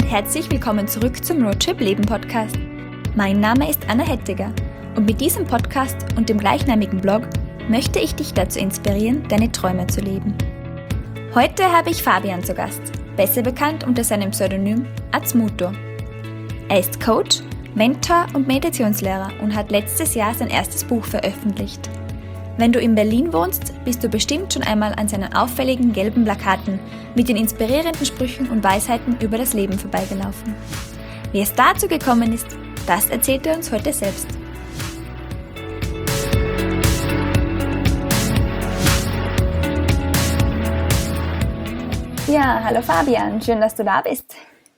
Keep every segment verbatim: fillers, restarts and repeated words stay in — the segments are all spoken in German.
Herzlich willkommen zurück zum Roadtrip Leben Podcast. Mein Name ist Anna Hettiger und mit diesem Podcast und dem gleichnamigen Blog möchte ich dich dazu inspirieren, deine Träume zu leben. Heute habe ich Fabian zu Gast, besser bekannt unter seinem Pseudonym Atzmuto. Er ist Coach, Mentor und Meditationslehrer und hat letztes Jahr sein erstes Buch veröffentlicht. Wenn du in Berlin wohnst, bist du bestimmt schon einmal an seinen auffälligen gelben Plakaten mit den inspirierenden Sprüchen und Weisheiten über das Leben vorbeigelaufen. Wie es dazu gekommen ist, das erzählt er uns heute selbst. Ja, hallo Fabian, schön, dass du da bist.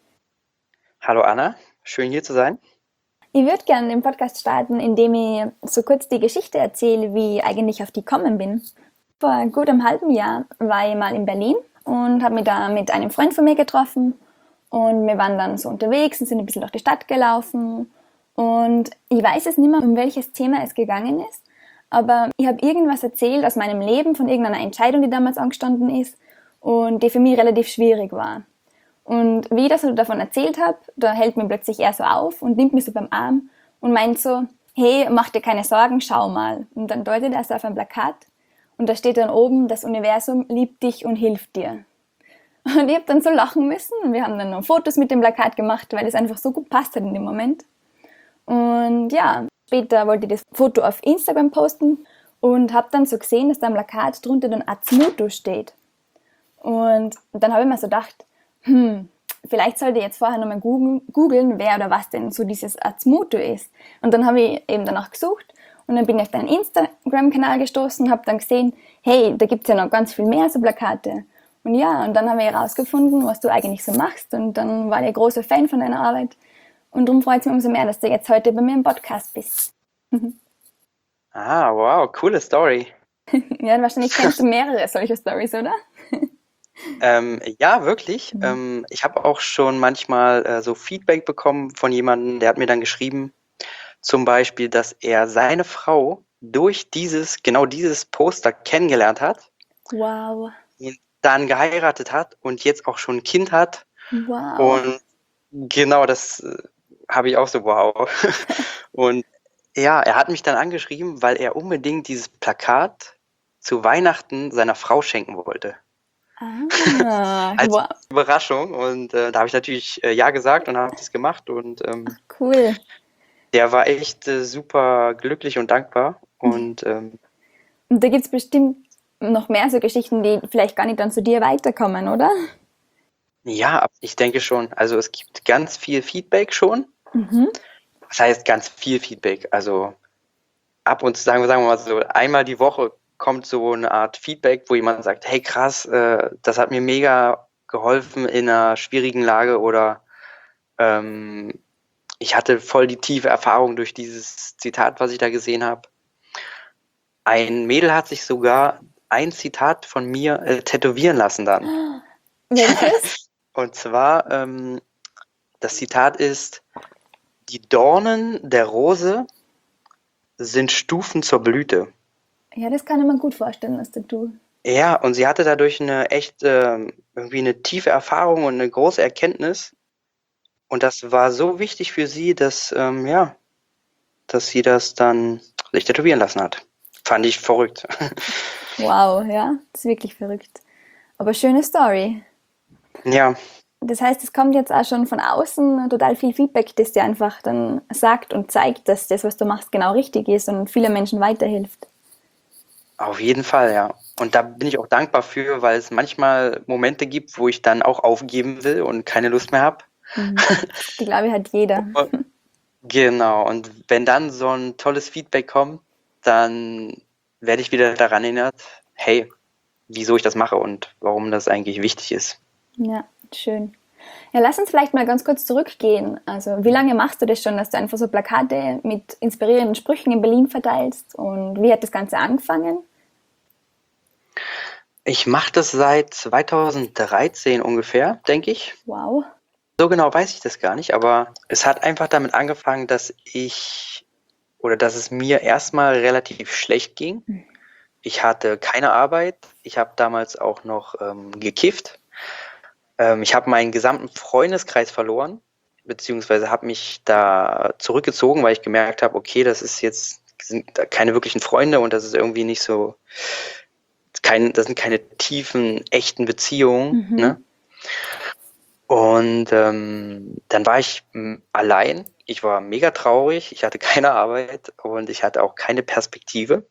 Hallo Anna, schön hier zu sein. Ich würde gerne den Podcast starten, indem ich so kurz die Geschichte erzähle, wie ich eigentlich auf die gekommen bin. Vor gut einem halben Jahr war ich mal in Berlin und habe mich da mit einem Freund von mir getroffen. Und wir waren dann so unterwegs und sind ein bisschen durch die Stadt gelaufen. Und ich weiß jetzt nicht mehr, um welches Thema es gegangen ist, aber ich habe irgendwas erzählt aus meinem Leben, von irgendeiner Entscheidung, die damals angestanden ist und die für mich relativ schwierig war. Und wie ich das so davon erzählt habe, da hält mir plötzlich er so auf und nimmt mich so beim Arm und meint so, hey, mach dir keine Sorgen, schau mal. Und dann deutet er so auf ein Plakat und da steht dann oben, das Universum liebt dich und hilft dir. Und ich habe dann so lachen müssen und wir haben dann noch Fotos mit dem Plakat gemacht, weil es einfach so gut passt hat in dem Moment. Und ja, später wollte ich das Foto auf Instagram posten und habe dann so gesehen, dass da am Plakat drunter dann Atzmuto steht. Und dann habe ich mir so gedacht, hm, vielleicht sollte ich jetzt vorher nochmal googeln, wer oder was denn so dieses Atzmuto ist. Und dann habe ich eben danach gesucht und dann bin ich auf deinen Instagram-Kanal gestoßen und habe dann gesehen, hey, da gibt es ja noch ganz viel mehr so Plakate. Und ja, und dann habe ich herausgefunden, was du eigentlich so machst und dann war ich ein großer Fan von deiner Arbeit. Und darum freut es mich umso mehr, dass du jetzt heute bei mir im Podcast bist. Ah, wow, coole Story. Ja, wahrscheinlich kennst du mehrere solche Stories, oder? Ähm, ja, wirklich. Mhm. Ähm, ich habe auch schon manchmal äh, so Feedback bekommen von jemandem, der hat mir dann geschrieben, zum Beispiel, dass er seine Frau durch dieses, genau dieses Poster kennengelernt hat, Wow. ihn dann geheiratet hat und jetzt auch schon ein Kind hat. Wow. Und genau, das äh, habe ich auch so, wow. Und ja, er hat mich dann angeschrieben, weil er unbedingt dieses Plakat zu Weihnachten seiner Frau schenken wollte. Ah, Als wow. Überraschung. Und äh, da habe ich natürlich äh, ja gesagt und habe das gemacht. Und ähm, Cool. der war echt äh, super glücklich und dankbar. Und ähm, Und da gibt es bestimmt noch mehr so Geschichten, die vielleicht gar nicht dann zu dir weiterkommen, oder? ja, ich denke schon. Also es gibt ganz viel Feedback schon. Mhm. Das heißt ganz viel Feedback. Also ab und zu, sagen wir, sagen wir mal so, einmal die Woche kommt so eine Art Feedback, wo jemand sagt, hey krass, äh, das hat mir mega geholfen in einer schwierigen Lage oder ähm, ich hatte voll die tiefe Erfahrung durch dieses Zitat, was ich da gesehen habe. Ein Mädel hat sich sogar ein Zitat von mir äh, tätowieren lassen dann. Welches? Und zwar, ähm, das Zitat ist, die Dornen der Rose sind Stufen zur Blüte. Ja, das kann ich mir gut vorstellen, was du tust. Ja, und sie hatte dadurch eine echt ähm, irgendwie eine tiefe Erfahrung und eine große Erkenntnis. Und das war so wichtig für sie, dass ähm, ja, dass sie das dann sich tätowieren lassen hat. Fand ich verrückt. Wow, ja, das ist wirklich verrückt. Aber schöne Story. Ja, Das heißt, es kommt jetzt auch schon von außen total viel Feedback, das dir einfach dann sagt und zeigt, dass das, was du machst, genau richtig ist und viele Menschen weiterhilft. auf jeden Fall, ja. Und da bin ich auch dankbar für, weil es manchmal Momente gibt, wo ich dann auch aufgeben will und keine Lust mehr habe. Mhm. Die glaube ich hat jeder. Genau, und wenn dann so ein tolles Feedback kommt, dann werde ich wieder daran erinnert, hey, wieso ich das mache und warum das eigentlich wichtig ist. Ja, schön. Ja, lass uns vielleicht mal ganz kurz zurückgehen. Also, wie lange machst du das schon, dass du einfach so Plakate mit inspirierenden Sprüchen in Berlin verteilst? Und wie hat das Ganze angefangen? Ich mache das seit zweitausenddreizehn ungefähr, denke ich. Wow. So genau weiß ich das gar nicht, aber es hat einfach damit angefangen, dass ich oder dass es mir erstmal relativ schlecht ging. Ich hatte keine Arbeit. Ich habe damals auch noch ähm, gekifft. Ähm, ich habe meinen gesamten Freundeskreis verloren, beziehungsweise habe mich da zurückgezogen, weil ich gemerkt habe, okay, das ist jetzt sind da keine wirklichen Freunde und das ist irgendwie nicht so, kein, das sind keine tiefen, echten Beziehungen, Mhm. ne? Und ähm, dann war ich m, allein. Ich war mega traurig. Ich hatte keine Arbeit und ich hatte auch keine Perspektive.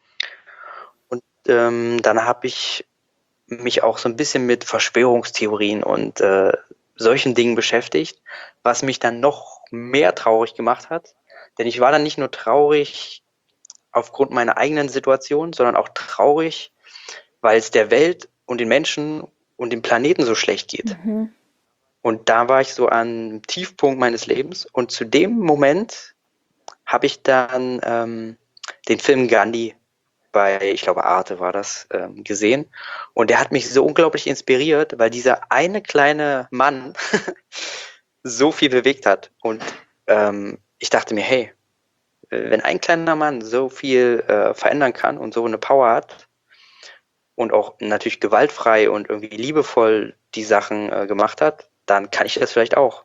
Und ähm, dann habe ich mich auch so ein bisschen mit Verschwörungstheorien und äh, solchen Dingen beschäftigt, was mich dann noch mehr traurig gemacht hat. Denn ich war dann nicht nur traurig aufgrund meiner eigenen Situation, sondern auch traurig, weil es der Welt und den Menschen und dem Planeten so schlecht geht. Mhm. Und da war ich so am Tiefpunkt meines Lebens. Und zu dem Moment habe ich dann ähm, den Film Gandhi bei, ich glaube, Arte war das, ähm, gesehen. Und der hat mich so unglaublich inspiriert, weil dieser eine kleine Mann so viel bewegt hat. Und ähm, ich dachte mir, hey, wenn ein kleiner Mann so viel äh, verändern kann und so eine Power hat und auch natürlich gewaltfrei und irgendwie liebevoll die Sachen äh, gemacht hat, dann kann ich das vielleicht auch.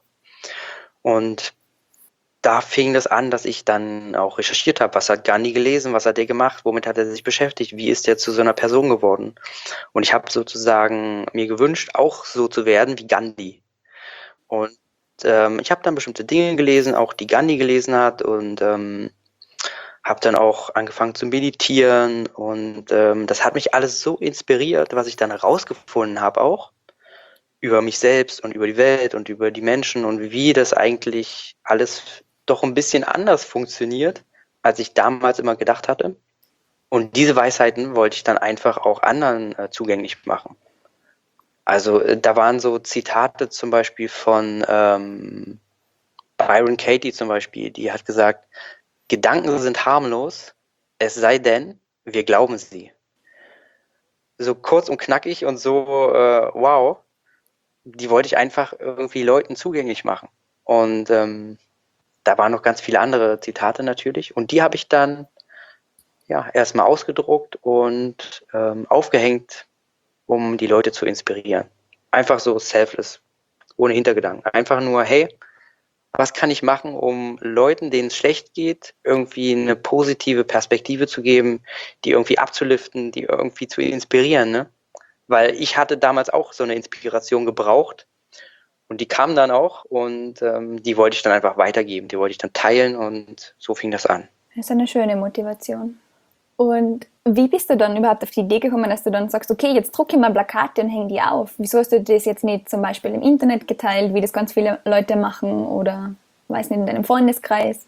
Und da fing das an, dass ich dann auch recherchiert habe, was hat Gandhi gelesen, was hat er gemacht, womit hat er sich beschäftigt, wie ist er zu so einer Person geworden. Und ich habe sozusagen mir gewünscht, auch so zu werden wie Gandhi. Und ähm, ich habe dann bestimmte Dinge gelesen, auch die Gandhi gelesen hat und ähm, habe dann auch angefangen zu meditieren und ähm, das hat mich alles so inspiriert, was ich dann herausgefunden habe auch über mich selbst und über die Welt und über die Menschen und wie das eigentlich alles doch ein bisschen anders funktioniert, als ich damals immer gedacht hatte. Und diese Weisheiten wollte ich dann einfach auch anderen äh, zugänglich machen. Also äh, da waren so Zitate zum Beispiel von ähm, Byron Katie zum Beispiel, die hat gesagt, Gedanken sind harmlos, es sei denn, wir glauben sie. So kurz und knackig und so, äh, wow, die wollte ich einfach irgendwie Leuten zugänglich machen. Und ähm, da waren noch ganz viele andere Zitate natürlich. Und die habe ich dann ja erstmal ausgedruckt und ähm, aufgehängt, um die Leute zu inspirieren. Einfach so selfless, ohne Hintergedanken. Einfach nur, hey, was kann ich machen, um Leuten, denen es schlecht geht, irgendwie eine positive Perspektive zu geben, die irgendwie abzuliften, die irgendwie zu inspirieren, ne? Weil ich hatte damals auch so eine Inspiration gebraucht und die kam dann auch und ähm, die wollte ich dann einfach weitergeben, die wollte ich dann teilen und so fing das an. Das ist eine schöne Motivation. Und wie bist du dann überhaupt auf die Idee gekommen, dass du dann sagst, okay, jetzt drucke ich mal Plakate und hänge die auf? Wieso hast du das jetzt nicht zum Beispiel im Internet geteilt, wie das ganz viele Leute machen oder, weiß nicht, in deinem Freundeskreis?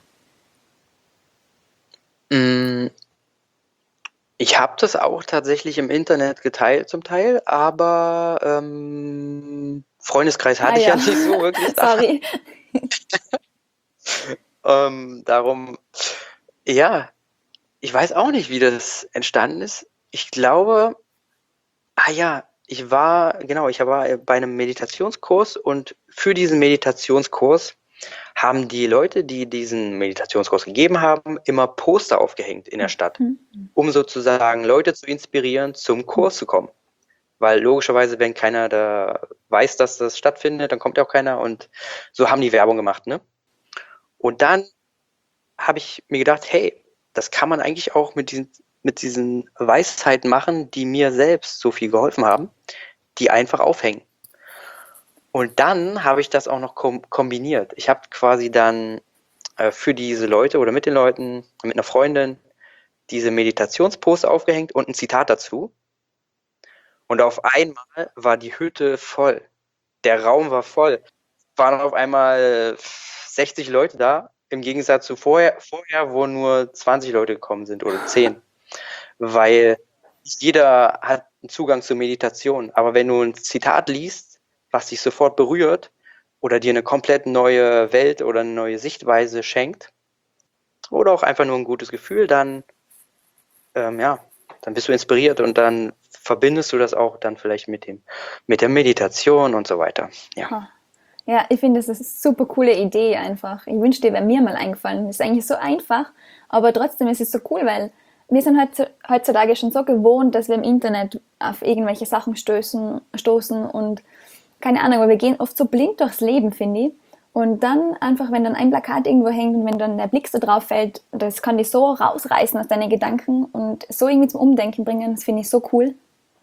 Mm, Ich habe das auch tatsächlich im Internet geteilt zum Teil, aber ähm, Freundeskreis Ah hatte ich ja ja, nicht so wirklich da. sorry. Ähm, darum, ja, ich weiß auch nicht, wie das entstanden ist. Ich glaube, ah ja, ich war, genau, ich war bei einem Meditationskurs und für diesen Meditationskurs haben die Leute, die diesen Meditationskurs gegeben haben, immer Poster aufgehängt in der Stadt, um sozusagen Leute zu inspirieren, zum Kurs zu kommen. Weil logischerweise, wenn keiner da weiß, dass das stattfindet, dann kommt ja auch keiner und so haben die Werbung gemacht, ne? Und dann habe ich mir gedacht, hey, das kann man eigentlich auch mit diesen, mit diesen Weisheiten machen, die mir selbst so viel geholfen haben, die einfach aufhängen. Und dann habe ich das auch noch kom kombiniert. Ich habe quasi dann äh, für diese Leute oder mit den Leuten, mit einer Freundin, diese Meditationsposter aufgehängt und ein Zitat dazu. Und auf einmal war die Hütte voll. Der Raum war voll. Es waren auf einmal sechzig Leute da, im Gegensatz zu vorher, vorher, wo nur zwanzig Leute gekommen sind oder zehn. Weil jeder hat einen Zugang zur Meditation. Aber wenn du ein Zitat liest, was dich sofort berührt oder dir eine komplett neue Welt oder eine neue Sichtweise schenkt oder auch einfach nur ein gutes Gefühl, dann, ähm, ja, dann bist du inspiriert und dann verbindest du das auch dann vielleicht mit dem, mit der Meditation und so weiter. Ja. Ha. Ja, ich finde, das ist eine super coole Idee einfach. Ich wünschte, wäre mir mal eingefallen. Das ist eigentlich so einfach, aber trotzdem ist es so cool, weil wir sind heutzutage schon so gewohnt, dass wir im Internet auf irgendwelche Sachen stoßen, stoßen und keine Ahnung, aber wir gehen oft so blind durchs Leben, finde ich. Und dann einfach, wenn dann ein Plakat irgendwo hängt und wenn dann der Blick so drauf fällt, das kann dich so rausreißen aus deinen Gedanken und so irgendwie zum Umdenken bringen, das finde ich so cool.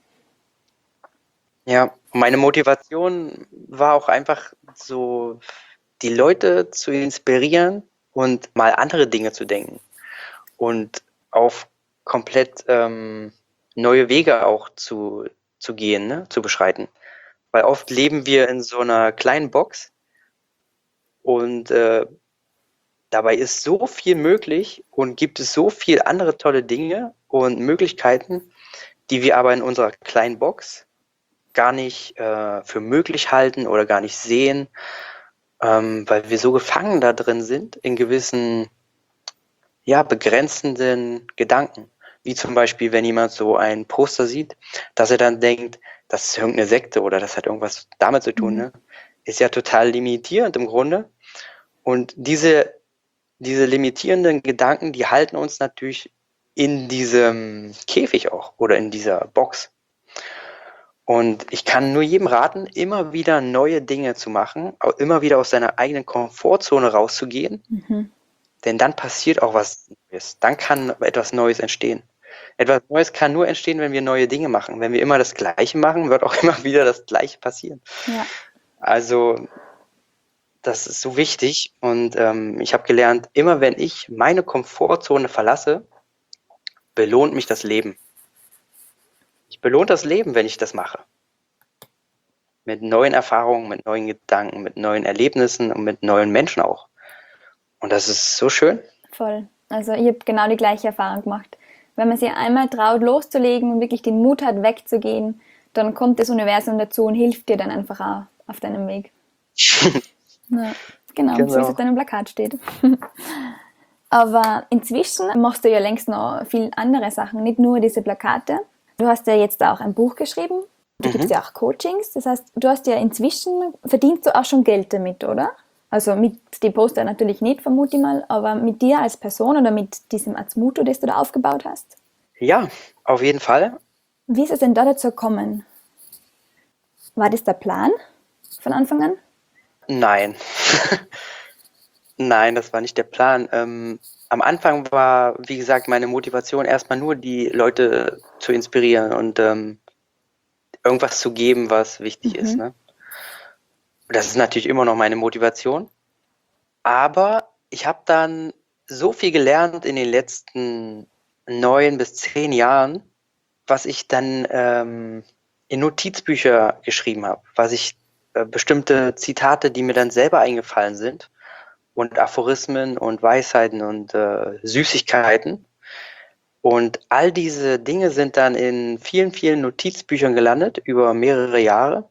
Ja, meine Motivation war auch einfach so, die Leute zu inspirieren und mal andere Dinge zu denken und auf komplett ähm, neue Wege auch zu, zu gehen, ne? Zu beschreiten. Weil oft leben wir in so einer kleinen Box und äh, dabei ist so viel möglich und gibt es so viel andere tolle Dinge und Möglichkeiten, die wir aber in unserer kleinen Box gar nicht äh, für möglich halten oder gar nicht sehen, ähm, weil wir so gefangen da drin sind in gewissen, ja, begrenzenden Gedanken. Wie zum Beispiel, wenn jemand so ein Poster sieht, dass er dann denkt, das ist irgendeine Sekte oder das hat irgendwas damit zu tun. Mhm. Ne? Ist ja total limitierend im Grunde. Und diese, diese limitierenden Gedanken, die halten uns natürlich in diesem Käfig auch oder in dieser Box. Und ich kann nur jedem raten, immer wieder neue Dinge zu machen, auch immer wieder aus seiner eigenen Komfortzone rauszugehen, Mhm. denn dann passiert auch was Neues. Dann kann etwas Neues entstehen. Etwas Neues kann nur entstehen, wenn wir neue Dinge machen. Wenn wir immer das Gleiche machen, wird auch immer wieder das Gleiche passieren. Ja. Also das ist so wichtig und ähm, ich habe gelernt, immer wenn ich meine Komfortzone verlasse, belohnt mich das Leben. Ich belohnt das Leben, wenn ich das mache. Mit neuen Erfahrungen, mit neuen Gedanken, mit neuen Erlebnissen und mit neuen Menschen auch. Und das ist so schön. Voll. Also ich habe genau die gleiche Erfahrung gemacht. Wenn man sich einmal traut, loszulegen und wirklich den Mut hat, wegzugehen, dann kommt das Universum dazu und hilft dir dann einfach auch auf deinem Weg. Ja, genau, Genau. so wie es auf deinem Plakat steht. Aber inzwischen machst du ja längst noch viel andere Sachen, nicht nur diese Plakate. Du hast ja jetzt auch ein Buch geschrieben. Du Mhm. gibst ja auch Coachings. Das heißt, du hast ja inzwischen, verdienst du auch schon Geld damit, oder? Also mit den Poster natürlich nicht, vermute ich mal, aber mit dir als Person oder mit diesem Azmuto, das du da aufgebaut hast. Ja, auf jeden Fall. Wie ist es denn da dazu gekommen? War das der Plan von Anfang an? Nein. Nein, das war nicht der Plan. Ähm, am Anfang war, wie gesagt, meine Motivation erstmal nur, die Leute zu inspirieren und ähm, irgendwas zu geben, was wichtig ist. Mhm. Ne? Das ist natürlich immer noch meine Motivation. Aber ich habe dann so viel gelernt in den letzten neun bis zehn Jahren, was ich dann ähm, in Notizbücher geschrieben habe, was ich äh, bestimmte Zitate, die mir dann selber eingefallen sind und Aphorismen und Weisheiten und äh, Süßigkeiten. Und all diese Dinge sind dann in vielen, vielen Notizbüchern gelandet über mehrere Jahre.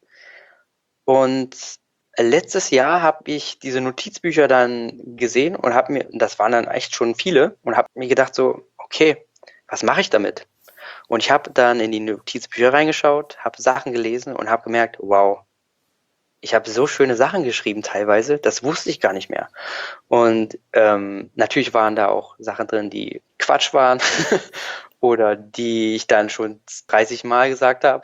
Und letztes Jahr habe ich diese Notizbücher dann gesehen und habe mir, das waren dann echt schon viele, und habe mir gedacht so, okay, was mache ich damit? Und ich habe dann in die Notizbücher reingeschaut, habe Sachen gelesen und habe gemerkt, wow, ich habe so schöne Sachen geschrieben teilweise, das wusste ich gar nicht mehr. Und ähm, natürlich waren da auch Sachen drin, die Quatsch waren oder die ich dann schon dreißig Mal gesagt habe.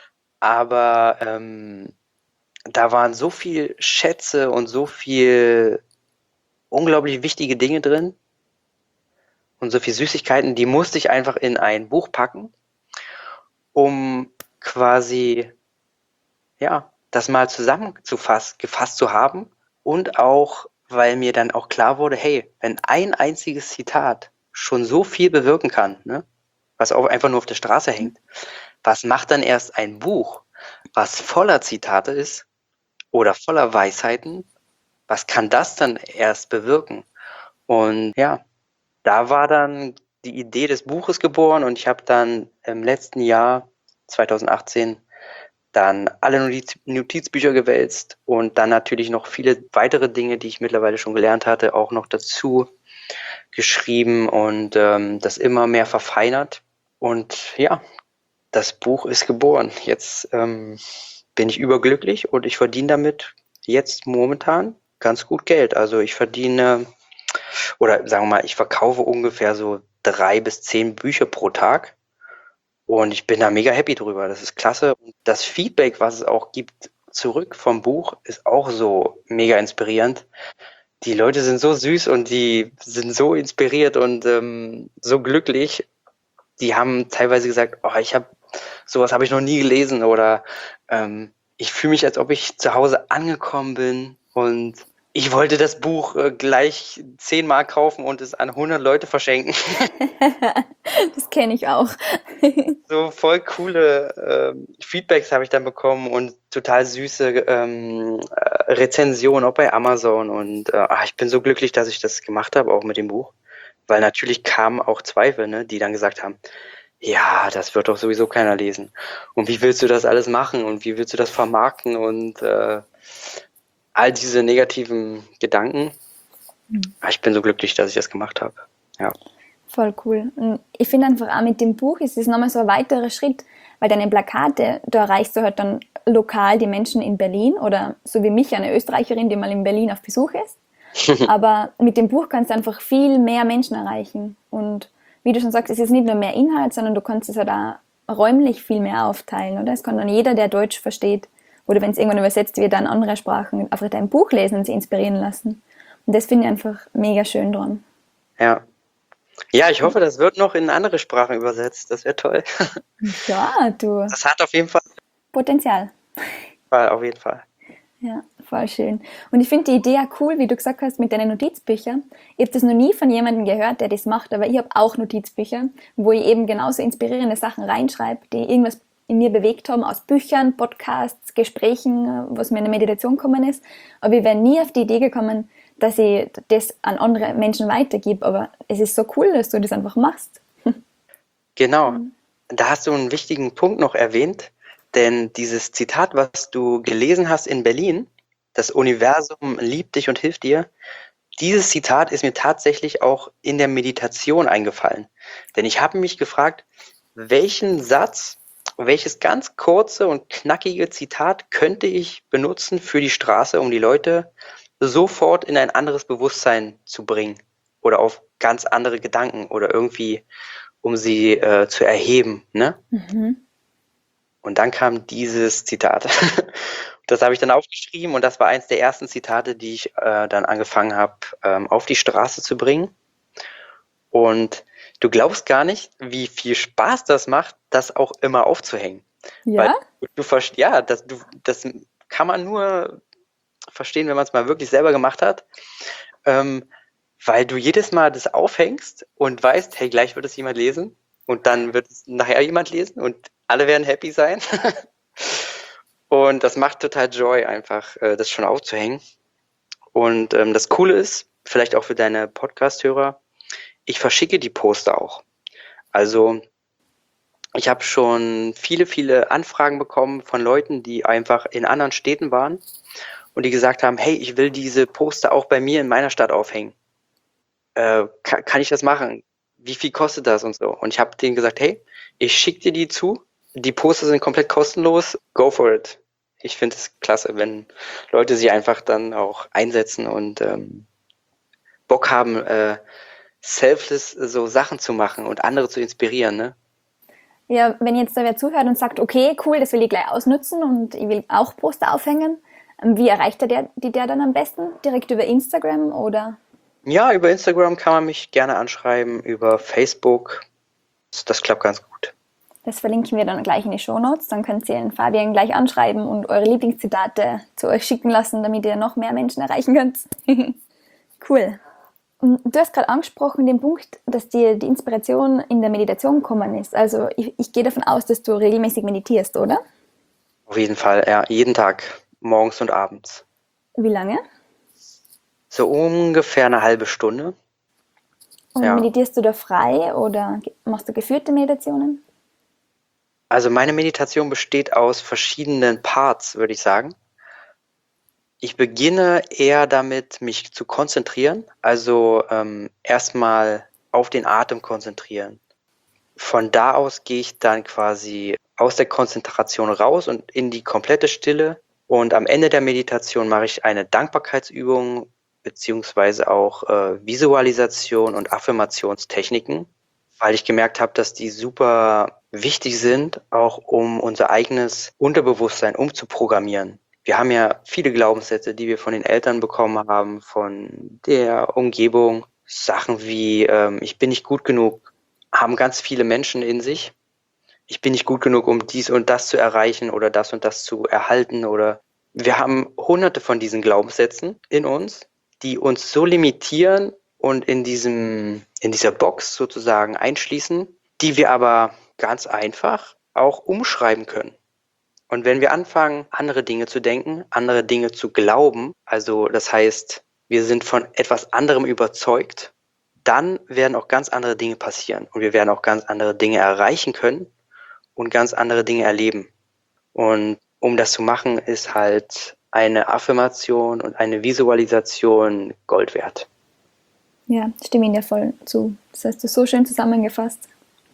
Aber ähm, da waren so viel Schätze und so viel unglaublich wichtige Dinge drin und so viel Süßigkeiten, die musste ich einfach in ein Buch packen, um quasi, ja, das mal zusammengefasst gefasst zu haben und auch, weil mir dann auch klar wurde, hey, wenn ein einziges Zitat schon so viel bewirken kann, ne, was auch einfach nur auf der Straße hängt, was macht dann erst ein Buch, was voller Zitate ist oder voller Weisheiten, was kann das dann erst bewirken? Und ja, da war dann die Idee des Buches geboren und ich habe dann im letzten Jahr, zwanzig achtzehn, dann alle Notiz Notizbücher gewälzt und dann natürlich noch viele weitere Dinge, die ich mittlerweile schon gelernt hatte, auch noch dazu geschrieben und ähm, das immer mehr verfeinert. Und ja, das Buch ist geboren. Jetzt ähm, bin ich überglücklich und ich verdiene damit jetzt momentan ganz gut Geld. Also ich verdiene, oder sagen wir mal, ich verkaufe ungefähr so drei bis zehn Bücher pro Tag. Und ich bin da mega happy drüber. Das ist klasse. Und das Feedback, was es auch gibt zurück vom Buch ist auch so mega inspirierend. Die Leute sind so süß und die sind so inspiriert und ähm, so glücklich. Die haben teilweise gesagt, oh, ich habe sowas habe ich noch nie gelesen oder ähm, ich fühle mich, als ob ich zu Hause angekommen bin und ich wollte das Buch äh, gleich zehnmal kaufen und es an hundert Leute verschenken. Das kenne ich auch. So voll coole ähm, Feedbacks habe ich dann bekommen und total süße ähm, äh, Rezensionen, auch bei Amazon. Und äh, ach, ich bin so glücklich, dass ich das gemacht habe, auch mit dem Buch. Weil natürlich kamen auch Zweifel, ne, die dann gesagt haben, ja, das wird doch sowieso keiner lesen. Und wie willst du das alles machen? Und wie willst du das vermarkten? Und äh, all diese negativen Gedanken. Aber ich bin so glücklich, dass ich das gemacht habe. Ja. Voll cool. Und ich finde einfach auch mit dem Buch ist es nochmal so ein weiterer Schritt, weil deine Plakate, da erreichst du halt dann lokal die Menschen in Berlin oder so wie mich, eine Österreicherin, die mal in Berlin auf Besuch ist. Aber mit dem Buch kannst du einfach viel mehr Menschen erreichen. Und wie du schon sagst, es ist nicht nur mehr Inhalt, sondern du kannst es halt auch räumlich viel mehr aufteilen, oder? Es kann dann jeder, der Deutsch versteht, oder wenn es irgendwann übersetzt wird, dann andere Sprachen, einfach dein Buch lesen und sich inspirieren lassen. Und das finde ich einfach mega schön dran. Ja. Ja, ich hoffe, das wird noch in andere Sprachen übersetzt. Das wäre toll. Ja, du. Das hat auf jeden Fall Potenzial. auf jeden Fall. Ja, voll schön. Und ich finde die Idee auch cool, wie du gesagt hast, mit deinen Notizbüchern. Ich habe das noch nie von jemandem gehört, der das macht, aber ich habe auch Notizbücher, wo ich eben genauso inspirierende Sachen reinschreibe, die irgendwas in mir bewegt haben, aus Büchern, Podcasts, Gesprächen, was mir in der Meditation gekommen ist. Aber ich wäre nie auf die Idee gekommen, dass ich das an andere Menschen weitergebe. Aber es ist so cool, dass du das einfach machst. Genau. Da hast du einen wichtigen Punkt noch erwähnt, denn dieses Zitat, was du gelesen hast in Berlin, das Universum liebt dich und hilft dir, dieses Zitat ist mir tatsächlich auch in der Meditation eingefallen. Denn ich habe mich gefragt, welchen Satz, welches ganz kurze und knackige Zitat könnte ich benutzen für die Straße, um die Leute sofort in ein anderes Bewusstsein zu bringen oder auf ganz andere Gedanken oder irgendwie, um sie äh, zu erheben, ne? Mhm. Und dann kam dieses Zitat. Das habe ich dann aufgeschrieben und das war eins der ersten Zitate, die ich äh, dann angefangen habe, ähm, auf die Straße zu bringen. Und du glaubst gar nicht, wie viel Spaß das macht, das auch immer aufzuhängen. Ja? Weil du, du verst- ja, das, du, das kann man nur verstehen, wenn man es mal wirklich selber gemacht hat. Ähm, weil du jedes Mal das aufhängst und weißt, hey, gleich wird es jemand lesen und dann wird es nachher jemand lesen und alle werden happy sein. Und das macht total Joy, einfach äh, das schon aufzuhängen. Und ähm, das Coole ist, vielleicht auch für deine Podcast-Hörer, ich verschicke die Poster auch. Also ich habe schon viele, viele Anfragen bekommen von Leuten, die einfach in anderen Städten waren und die gesagt haben, hey, ich will diese Poster auch bei mir in meiner Stadt aufhängen. Äh, kann, kann ich das machen? Wie viel kostet das und so? Und ich habe denen gesagt, hey, ich schicke dir die zu. Die Poster sind komplett kostenlos. Go for it. Ich finde es klasse, wenn Leute sie einfach dann auch einsetzen und ähm, Bock haben, äh, selfless so Sachen zu machen und andere zu inspirieren, ne? Ja, wenn jetzt da wer zuhört und sagt, okay, cool, das will ich gleich ausnutzen und ich will auch Poster aufhängen, wie erreicht der, der die der dann am besten? Direkt über Instagram oder? Ja, über Instagram kann man mich gerne anschreiben, über Facebook. Das, das klappt ganz gut. Das verlinken wir dann gleich in die Shownotes. Dann könnt ihr den Fabian gleich anschreiben und eure Lieblingszitate zu euch schicken lassen, damit ihr noch mehr Menschen erreichen könnt. Cool. Du hast gerade angesprochen den Punkt, dass dir die Inspiration in der Meditation gekommen ist. Also ich, ich gehe davon aus, dass du regelmäßig meditierst, oder? Auf jeden Fall, ja, jeden Tag, morgens und abends. Wie lange? So ungefähr eine halbe Stunde. Und Ja. meditierst du da frei oder machst du geführte Meditationen? Also meine Meditation besteht aus verschiedenen Parts, würde ich sagen. Ich beginne eher damit, mich zu konzentrieren, also ähm, erstmal auf den Atem konzentrieren. Von da aus gehe ich dann quasi aus der Konzentration raus und in die komplette Stille. Und am Ende der Meditation mache ich eine Dankbarkeitsübung beziehungsweise auch äh, Visualisation und Affirmationstechniken, weil ich gemerkt habe, dass die super wichtig sind, auch um unser eigenes Unterbewusstsein umzuprogrammieren. Wir haben ja viele Glaubenssätze, die wir von den Eltern bekommen haben, von der Umgebung. Sachen wie, ähm, ich bin nicht gut genug, haben ganz viele Menschen in sich. Ich bin nicht gut genug, um dies und das zu erreichen oder das und das zu erhalten. Oder wir haben hunderte von diesen Glaubenssätzen in uns, die uns so limitieren und in diesem, in dieser Box sozusagen einschließen, die wir aber ganz einfach auch umschreiben können. Und wenn wir anfangen, andere Dinge zu denken, andere Dinge zu glauben, also das heißt, wir sind von etwas anderem überzeugt, dann werden auch ganz andere Dinge passieren und wir werden auch ganz andere Dinge erreichen können und ganz andere Dinge erleben. Und um das zu machen, ist halt eine Affirmation und eine Visualisation Gold wert. Ja, stimme Ihnen ja voll zu. Das hast du so schön zusammengefasst.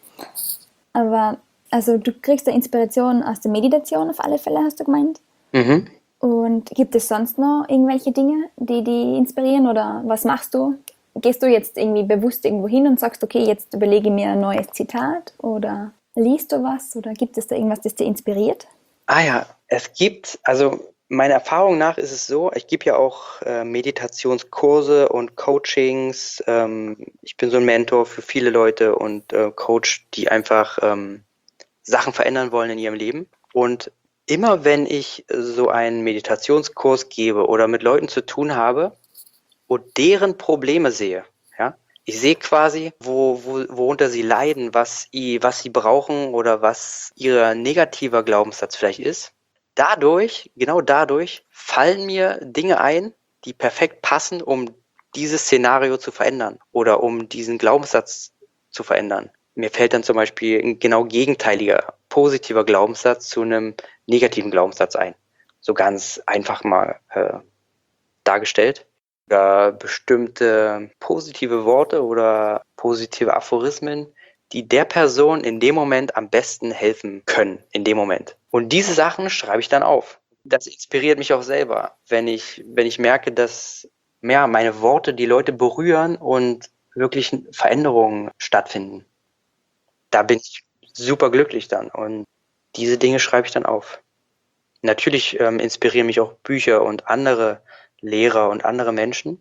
Aber also du kriegst da Inspiration aus der Meditation auf alle Fälle, hast du gemeint. Mhm. Und gibt es sonst noch irgendwelche Dinge, die dich inspirieren oder was machst du? Gehst du jetzt irgendwie bewusst irgendwo hin und sagst, okay, jetzt überlege ich mir ein neues Zitat oder liest du was oder gibt es da irgendwas, das dich inspiriert? Ah ja, es gibt, also meiner Erfahrung nach ist es so, ich gebe ja auch äh, Meditationskurse und Coachings. Ähm, ich bin so ein Mentor für viele Leute und äh, Coach, die einfach ähm, Sachen verändern wollen in ihrem Leben. Und immer wenn ich so einen Meditationskurs gebe oder mit Leuten zu tun habe und deren Probleme sehe, ja, ich sehe quasi, wo, wo, worunter sie leiden, was, i, was sie brauchen oder was ihr negativer Glaubenssatz vielleicht ist. Dadurch, genau dadurch, fallen mir Dinge ein, die perfekt passen, um dieses Szenario zu verändern oder um diesen Glaubenssatz zu verändern. Mir fällt dann zum Beispiel ein genau gegenteiliger, positiver Glaubenssatz zu einem negativen Glaubenssatz ein. So ganz einfach mal äh, dargestellt. Oder bestimmte positive Worte oder positive Aphorismen, die der Person in dem Moment am besten helfen können, in dem Moment. Und diese Sachen schreibe ich dann auf. Das inspiriert mich auch selber, wenn ich, wenn ich merke, dass ja, meine Worte die Leute berühren und wirklich Veränderungen stattfinden. Da bin ich super glücklich dann und diese Dinge schreibe ich dann auf. Natürlich ähm, inspirieren mich auch Bücher und andere Lehrer und andere Menschen,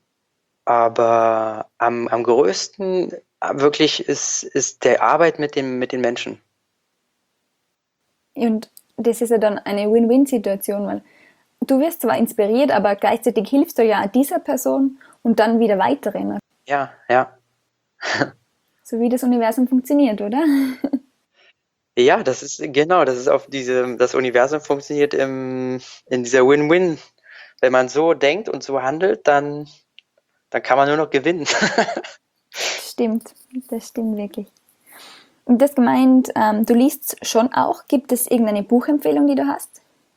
aber am, am größten wirklich ist, ist der Arbeit mit dem, mit den Menschen. Und das ist ja dann eine Win-Win-Situation, weil du wirst zwar inspiriert, aber gleichzeitig hilfst du ja dieser Person und dann wieder weiteren. Ja, ja. So wie das Universum funktioniert, oder? Ja, das ist genau, das ist auf diese, das Universum funktioniert im, in dieser Win-Win. Wenn man so denkt und so handelt, dann, dann kann man nur noch gewinnen. Stimmt, das stimmt wirklich. Und das gemeint, ähm, du liest schon auch. Gibt es irgendeine Buchempfehlung, die du hast?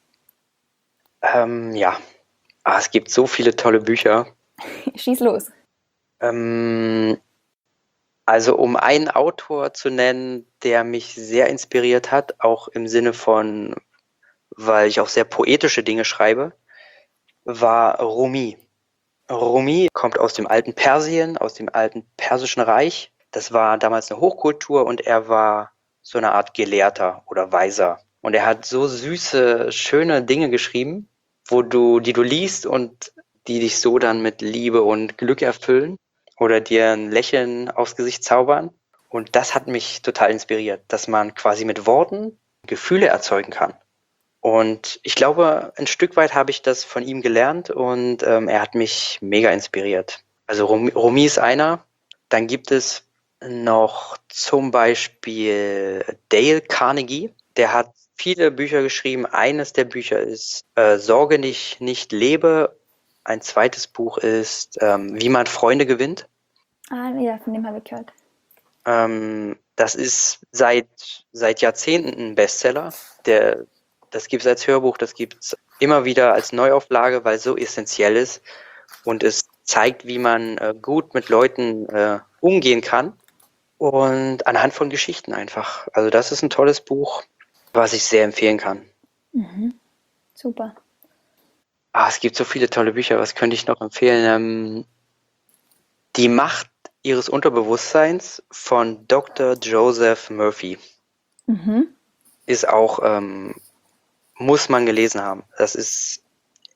Ähm, ja, ah, es gibt so viele tolle Bücher. Schieß los. Ähm, also um einen Autor zu nennen, der mich sehr inspiriert hat, auch im Sinne von, weil ich auch sehr poetische Dinge schreibe, war Rumi. Rumi kommt aus dem alten Persien, aus dem alten persischen Reich. Das war damals eine Hochkultur und er war so eine Art Gelehrter oder Weiser. Und er hat so süße, schöne Dinge geschrieben, wo du, die du liest und die dich so dann mit Liebe und Glück erfüllen oder dir ein Lächeln aufs Gesicht zaubern. Und das hat mich total inspiriert, dass man quasi mit Worten Gefühle erzeugen kann. Und ich glaube, ein Stück weit habe ich das von ihm gelernt und ähm, er hat mich mega inspiriert. Also Rumi, Rumi ist einer. Dann gibt es noch zum Beispiel Dale Carnegie. Der hat viele Bücher geschrieben. Eines der Bücher ist äh, Sorge nicht, nicht lebe. Ein zweites Buch ist ähm, Wie man Freunde gewinnt. Ah, ja, von dem habe ich gehört. Ähm, das ist seit, seit Jahrzehnten ein Bestseller. Der Das gibt es als Hörbuch, das gibt es immer wieder als Neuauflage, weil es so essentiell ist und es zeigt, wie man äh, gut mit Leuten äh, umgehen kann und anhand von Geschichten einfach. Also das ist ein tolles Buch, was ich sehr empfehlen kann. Mhm. Super. Ah, es gibt so viele tolle Bücher, was könnte ich noch empfehlen? Ähm, Die Macht ihres Unterbewusstseins von Doktor Joseph Murphy Mhm. ist auch ähm, muss man gelesen haben. Das ist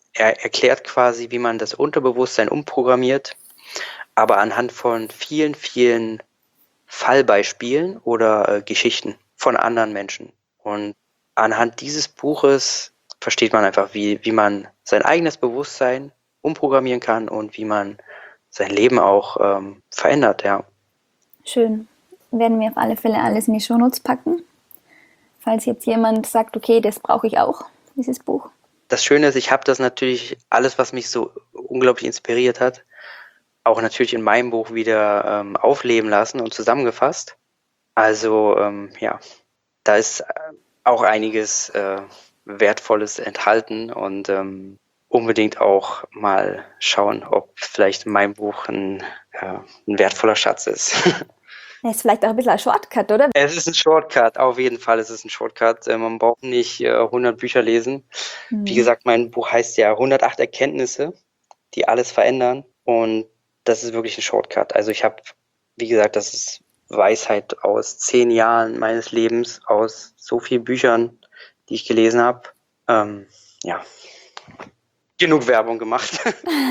er erklärt quasi, wie man das Unterbewusstsein umprogrammiert, aber anhand von vielen, vielen Fallbeispielen oder äh, Geschichten von anderen Menschen. Und anhand dieses Buches versteht man einfach, wie, wie man sein eigenes Bewusstsein umprogrammieren kann und wie man sein Leben auch ähm, verändert, ja. Schön. Werden wir auf alle Fälle alles in die Shownotes packen. Falls jetzt jemand sagt, okay, das brauche ich auch, dieses Buch. Das Schöne ist, ich habe das natürlich, alles, was mich so unglaublich inspiriert hat, auch natürlich in meinem Buch wieder ähm, aufleben lassen und zusammengefasst. Also ähm, ja, da ist auch einiges äh, Wertvolles enthalten und ähm, unbedingt auch mal schauen, ob vielleicht mein Buch ein, äh, ein wertvoller Schatz ist. Das ist vielleicht auch ein bisschen ein Shortcut, oder? Es ist ein Shortcut, auf jeden Fall ist es ein Shortcut. Äh, man braucht nicht äh, hundert Bücher lesen. Mhm. Wie gesagt, mein Buch heißt ja hundertacht Erkenntnisse, die alles verändern. Und das ist wirklich ein Shortcut. Also ich habe, wie gesagt, das ist Weisheit aus zehn Jahren meines Lebens, aus so vielen Büchern, die ich gelesen habe. Ähm, ja, genug Werbung gemacht.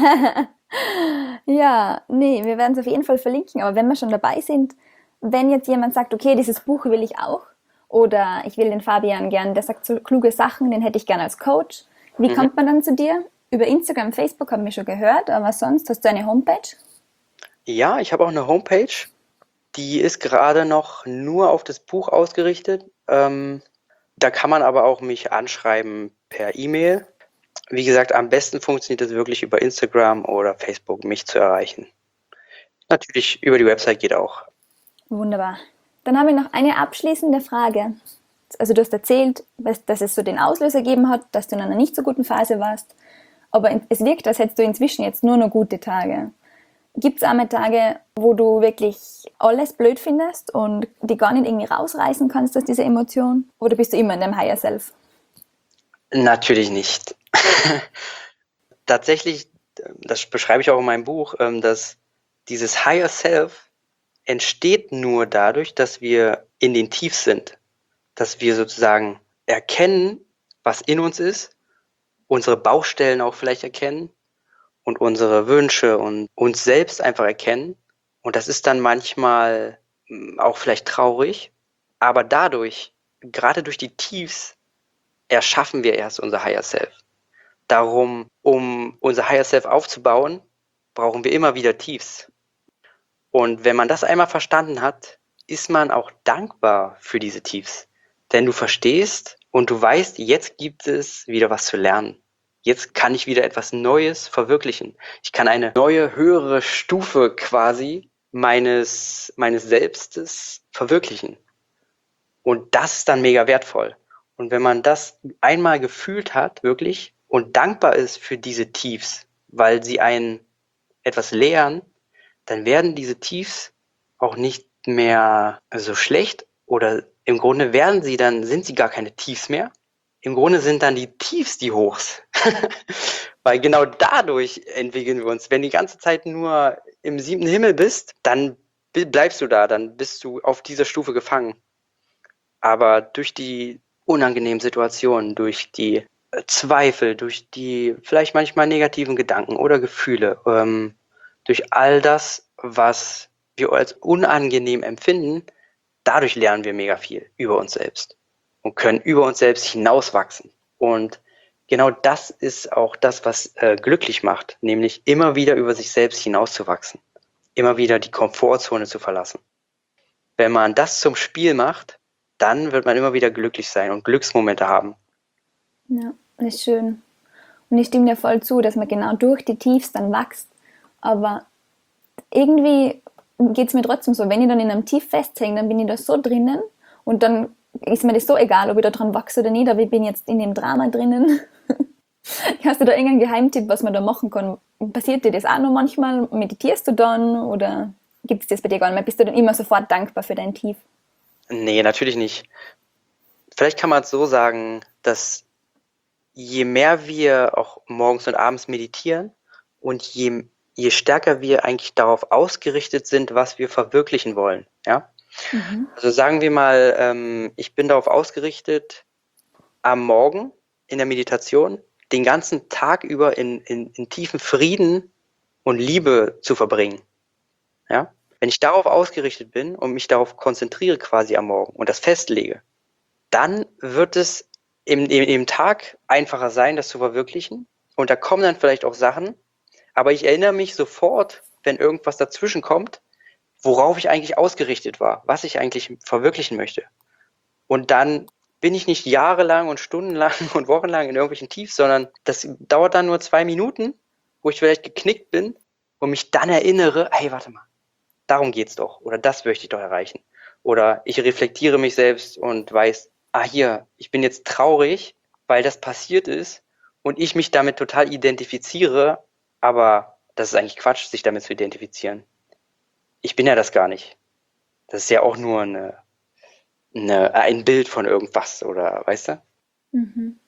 Ja, nee, wir werden es auf jeden Fall verlinken. Aber wenn wir schon dabei sind, wenn jetzt jemand sagt, okay, dieses Buch will ich auch, oder ich will den Fabian gern, der sagt so kluge Sachen, den hätte ich gern als Coach. Wie mhm. kommt man dann zu dir? Über Instagram, Facebook haben wir schon gehört, aber sonst hast du eine Homepage? Ja, ich habe auch eine Homepage. Die ist gerade noch nur auf das Buch ausgerichtet. Ähm, da kann man aber auch mich anschreiben per E-Mail. Wie gesagt, am besten funktioniert es wirklich über Instagram oder Facebook, mich zu erreichen. Natürlich über die Website geht auch. Wunderbar. Dann habe ich noch eine abschließende Frage. Also du hast erzählt, dass es so den Auslöser gegeben hat, dass du in einer nicht so guten Phase warst. Aber es wirkt, als hättest du inzwischen jetzt nur noch gute Tage. Gibt es einmal Tage, wo du wirklich alles blöd findest und die gar nicht irgendwie rausreißen kannst aus dieser Emotion? Oder bist du immer in deinem Higher Self? Natürlich nicht. Tatsächlich, das beschreibe ich auch in meinem Buch, dass dieses Higher Self entsteht nur dadurch, dass wir in den Tiefs sind. Dass wir sozusagen erkennen, was in uns ist, unsere Baustellen auch vielleicht erkennen und unsere Wünsche und uns selbst einfach erkennen. Und das ist dann manchmal auch vielleicht traurig, aber dadurch, gerade durch die Tiefs, erschaffen wir erst unser Higher Self. Darum, um unser Higher Self aufzubauen, brauchen wir immer wieder Tiefs. Und wenn man das einmal verstanden hat, ist man auch dankbar für diese Tiefs. Denn du verstehst und du weißt, jetzt gibt es wieder was zu lernen. Jetzt kann ich wieder etwas Neues verwirklichen. Ich kann eine neue, höhere Stufe quasi meines, meines Selbstes verwirklichen. Und das ist dann mega wertvoll. Und wenn man das einmal gefühlt hat, wirklich, und dankbar ist für diese Tiefs, weil sie einen etwas lehren, dann werden diese Tiefs auch nicht mehr so schlecht oder im Grunde werden sie dann, sind sie gar keine Tiefs mehr. Im Grunde sind dann die Tiefs die Hochs. Weil genau dadurch entwickeln wir uns. Wenn du die ganze Zeit nur im siebten Himmel bist, dann bleibst du da, dann bist du auf dieser Stufe gefangen. Aber durch die unangenehmen Situationen, durch die Zweifel, durch die vielleicht manchmal negativen Gedanken oder Gefühle, ähm, durch all das, was wir als unangenehm empfinden, dadurch lernen wir mega viel über uns selbst und können über uns selbst hinauswachsen. Und genau das ist auch das, was äh, glücklich macht, nämlich immer wieder über sich selbst hinauszuwachsen, immer wieder die Komfortzone zu verlassen. Wenn man das zum Spiel macht, dann wird man immer wieder glücklich sein und Glücksmomente haben. Ja, das ist schön. Und ich stimme dir voll zu, dass man genau durch die Tiefs dann wächst. Aber irgendwie geht es mir trotzdem so, wenn ich dann in einem Tief festhänge, dann bin ich da so drinnen und dann ist mir das so egal, ob ich da dran wachse oder nicht, aber ich bin jetzt in dem Drama drinnen. Hast du da irgendeinen Geheimtipp, was man da machen kann? Passiert dir das auch noch manchmal? Meditierst du dann oder gibt es das bei dir gar nicht mehr? Bist du dann immer sofort dankbar für dein Tief? Nee, natürlich nicht. Vielleicht kann man es so sagen, dass je mehr wir auch morgens und abends meditieren und je, je stärker wir eigentlich darauf ausgerichtet sind, was wir verwirklichen wollen, ja. Mhm. Also sagen wir mal, ähm, ich bin darauf ausgerichtet, am Morgen in der Meditation den ganzen Tag über in, in, in tiefen Frieden und Liebe zu verbringen. Ja? Wenn ich darauf ausgerichtet bin und mich darauf konzentriere quasi am Morgen und das festlege, dann wird es im, im, im Tag einfacher sein, das zu verwirklichen. Und da kommen dann vielleicht auch Sachen, aber ich erinnere mich sofort, wenn irgendwas dazwischen kommt, worauf ich eigentlich ausgerichtet war, was ich eigentlich verwirklichen möchte. Und dann bin ich nicht jahrelang und stundenlang und wochenlang in irgendwelchen Tiefs, sondern das dauert dann nur zwei Minuten, wo ich vielleicht geknickt bin und mich dann erinnere, hey, warte mal, darum geht's doch oder das möchte ich doch erreichen. Oder ich reflektiere mich selbst und weiß, ah hier, ich bin jetzt traurig, weil das passiert ist und ich mich damit total identifiziere, aber das ist eigentlich Quatsch, sich damit zu identifizieren. Ich bin ja das gar nicht. Das ist ja auch nur eine, eine, ein Bild von irgendwas, oder weißt du? Mhm.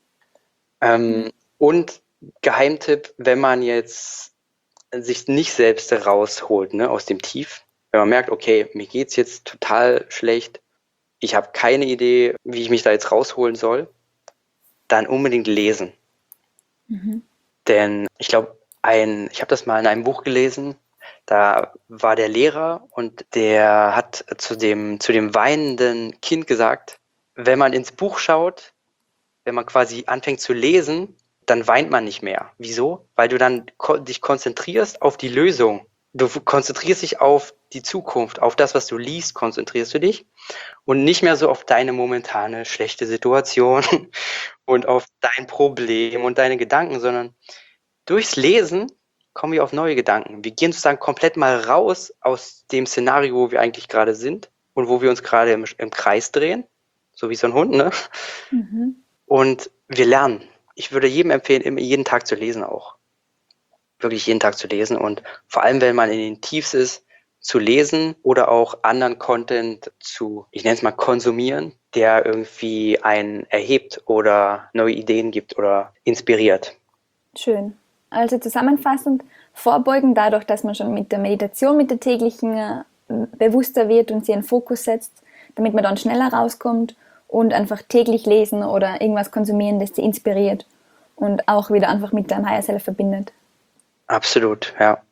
Ähm, und Geheimtipp, wenn man jetzt sich nicht selbst rausholt, ne, aus dem Tief, wenn man merkt, okay, mir geht's jetzt total schlecht, ich habe keine Idee, wie ich mich da jetzt rausholen soll, dann unbedingt lesen. Mhm. Denn ich glaube, ein, ich habe das mal in einem Buch gelesen, da war der Lehrer und der hat zu dem, zu dem weinenden Kind gesagt, wenn man ins Buch schaut, wenn man quasi anfängt zu lesen, dann weint man nicht mehr. Wieso? Weil du dann ko- dich konzentrierst auf die Lösung. Du konzentrierst dich auf die Zukunft, auf das, was du liest, konzentrierst du dich und nicht mehr so auf deine momentane schlechte Situation und auf dein Problem und deine Gedanken, sondern durchs Lesen kommen wir auf neue Gedanken. Wir gehen sozusagen komplett mal raus aus dem Szenario, wo wir eigentlich gerade sind und wo wir uns gerade im, im Kreis drehen, so wie so ein Hund, ne? Mhm. Und wir lernen. Ich würde jedem empfehlen, immer jeden Tag zu lesen auch. Wirklich jeden Tag zu lesen und vor allem, wenn man in den Tiefs ist, zu lesen oder auch anderen Content zu, ich nenne es mal konsumieren, der irgendwie einen erhebt oder neue Ideen gibt oder inspiriert. Schön. Also zusammenfassend, vorbeugen dadurch, dass man schon mit der Meditation, mit der täglichen äh, bewusster wird und sie einen Fokus setzt, damit man dann schneller rauskommt und einfach täglich lesen oder irgendwas konsumieren, das sie inspiriert und auch wieder einfach mit deinem Higher Self verbindet. Absolut, ja.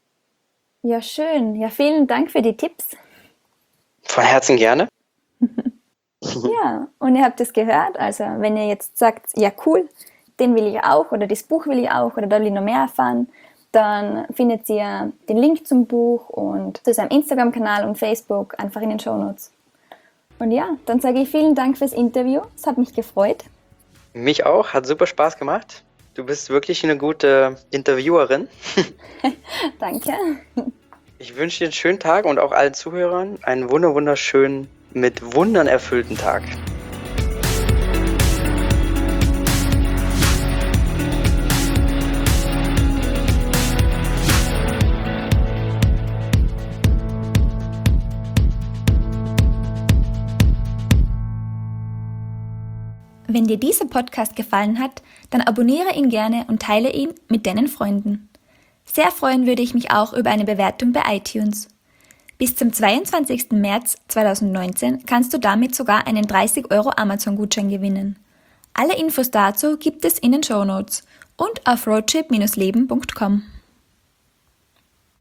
Ja, schön. Ja, vielen Dank für die Tipps. Von Herzen gerne. Ja, und ihr habt es gehört, also wenn ihr jetzt sagt, ja cool, den will ich auch oder das Buch will ich auch oder da will ich noch mehr erfahren, dann findet ihr den Link zum Buch und zu seinem Instagram-Kanal und Facebook einfach in den Shownotes. Und ja, dann sage ich vielen Dank fürs Interview, es hat mich gefreut. Mich auch, hat super Spaß gemacht. Du bist wirklich eine gute Interviewerin. Danke. Ich wünsche dir einen schönen Tag und auch allen Zuhörern einen wunder wunderschönen, mit Wundern erfüllten Tag. Wenn dir dieser Podcast gefallen hat, dann abonniere ihn gerne und teile ihn mit deinen Freunden. Sehr freuen würde ich mich auch über eine Bewertung bei iTunes. Bis zum zweiundzwanzigsten März zweitausendneunzehn kannst du damit sogar einen dreißig Euro Amazon-Gutschein gewinnen. Alle Infos dazu gibt es in den Shownotes und auf roadtrip Bindestrich leben Punkt com.